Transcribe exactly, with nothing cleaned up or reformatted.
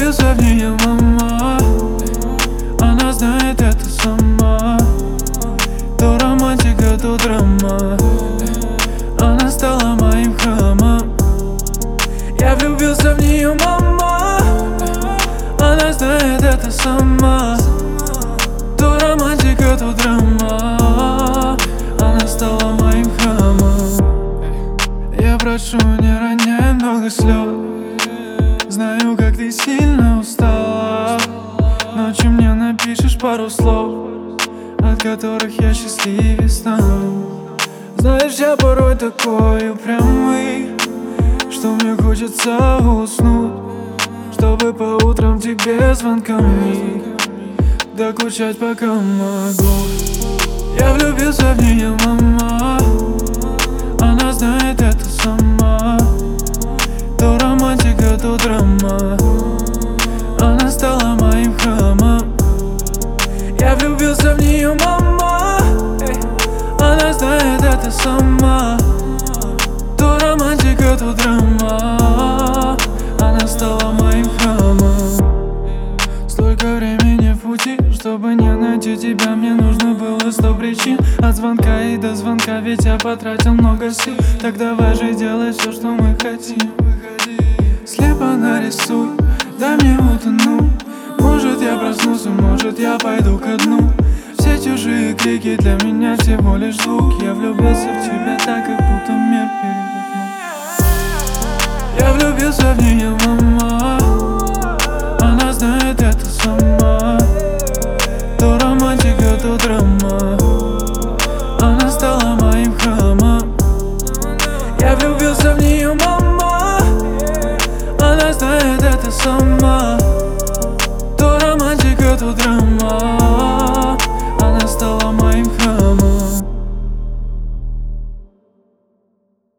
влюбился в нее, мама. Она знает это сама. То романтика, то драма. Она стала моим храмом. Я влюбился в нее, мама. Она знает это сама. То романтика, то драма. Она стала моим храмом. Я прошу, не роняй много слез. Знаю, как ты сильно устала. Ночью мне напишешь пару слов, от которых я счастливее стану. Знаешь, я порой такой упрямый, что мне хочется уснуть, чтобы по утрам тебе звонками докучать, пока могу. Я влюбился в нее, мама. Она знает это сама. То романтика, то драма. Она стала моим храмом. Я влюбился в нее, мама. Она знает это сама. То романтика, то драма. Она стала моим храмом. Столько времени в пути, чтобы не найти тебя, мне нужно было сто причин. От звонка и до звонка, ведь я потратил много сил. Так давай же делай все, что мы хотим. Слепо нарисуй, дай мне утонуть. Может я проснусь, может я пойду ко дну. Все чужие крики для меня всего лишь звук. Я влюбился в тебя так, как будто мир перевернул. Я влюбился в нее, мама. Она знает это сама. То романтика, то драма. Она стала моим храмом. Я влюбился в нее, мама. Она знает это сама.